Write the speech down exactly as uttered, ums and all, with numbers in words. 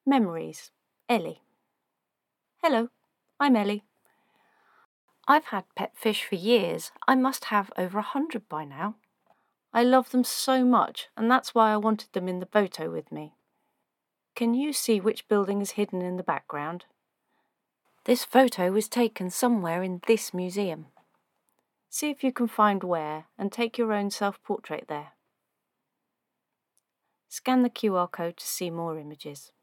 Memories, Ellie. Hello, I'm Ellie. I've had pet fish for years. I must have over a hundred by now. I love them so much, and that's why I wanted them in the photo with me. Can you see which building is hidden in the background? This photo was taken somewhere in this museum. See if you can find where and take your own self-portrait there. Scan the Q R code to see more images.